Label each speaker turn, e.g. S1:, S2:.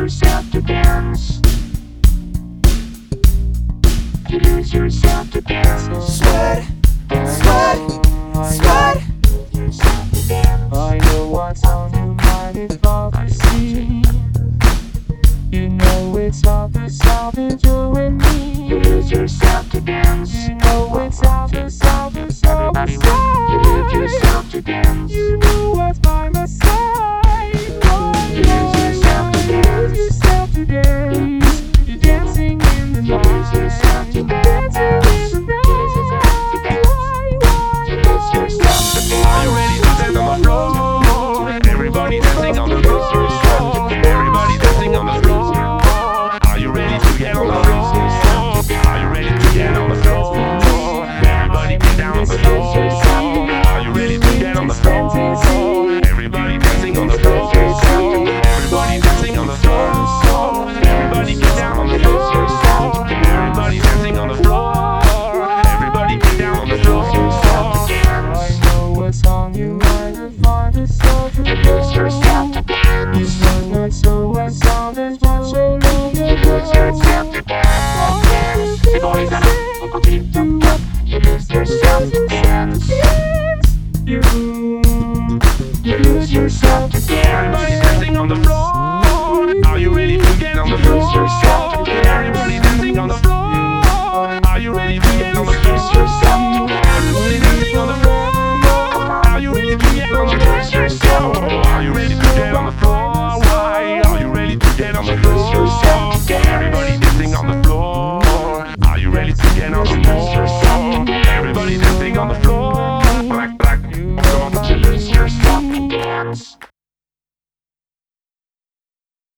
S1: yourself to dance. You lose yourself to dance.
S2: Sweat, sweat, sweat.
S1: Yourself to dance.
S2: I know what's on your mind, it's prophecy. You know it's obvious you and me.
S1: You lose yourself to dance.
S2: You know it's obvious so I
S1: You lose yourself to dance.
S2: You know what's by my side. Oh,
S1: You lose yourself to
S2: you
S1: dance.
S2: lose yourself to dance. You're dancing in the
S1: You lose yourself to
S2: night.
S1: dance.
S2: Dancing in the night.
S1: You lose yourself to dance.
S3: Are you ready to dance on the floor? Everybody dancing on the floor. Everybody dancing on the floor. Are you ready to get on the floor? Are you ready to get on the floor? Everybody get down on the floor. Are you ready to get on the floor? Everybody dancing on the floor. Everybody dancing on the floor. Everybody get down on the floor. Everybody dancing on the floor. Everybody get down on the floor.
S2: I know what's on your mind, and find it so
S1: You lose yourself to dance.
S2: It's not so what sounded but so long
S1: You lose yourself to dance. You lose yourself to dance.
S2: You
S1: You lose yourself to
S3: Everybody
S1: dance.
S3: dancing on the floor. Are you ready to get on the floor? Everybody dancing on the floor. Are you ready to get on the floor? Everybody dancing on the floor. Are you ready to get on the floor? Are you ready to get on the floor? Why? Are you ready to get on the floor? Everybody dancing on the floor. Are you ready to get on the floor? Everybody dancing on the floor. Black, black. Come on.
S1: You lose yourself to dance.